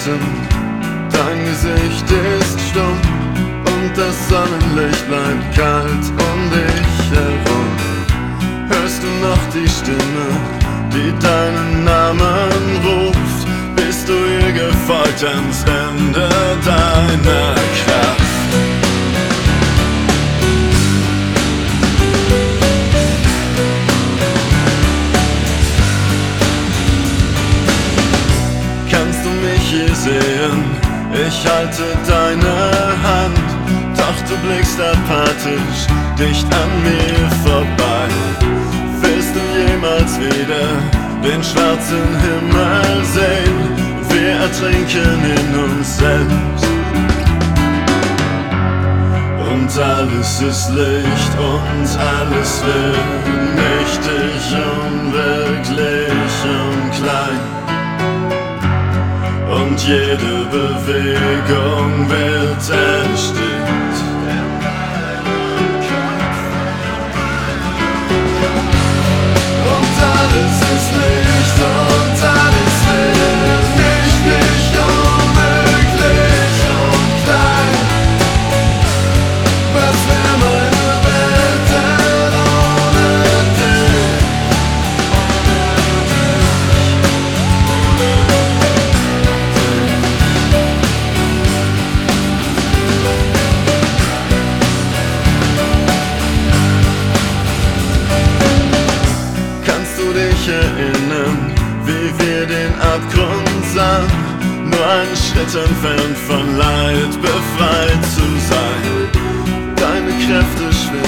Leuchten, dein Gesicht ist stumm und das Sonnenlicht bleibt kalt um dich herum. Hörst du noch die Stimme, die deinen Namen ruft? Bist du ihr gefolgt ans Ende deiner Kraft? Kannst du mich hier sehen? Ich halte deine Hand, doch du blickst apathisch dicht an mir vorbei. Willst du jemals wieder den schwarzen Himmel sehen? Wir ertrinken in uns selbst und alles ist Licht und alles wird nichtig, unwirklich und klein. Und jede Bewegung wird erstickt. Und alles ist Licht und alles wird nichtig, unmöglich und klein. Was wär meine Welt denn ohne dich? Kannst du dich erinnern, wie wir den Abgrund sahen? Nur einen Schritt entfernt von Leid befreit zu sein. Deine Kräfte schwimmen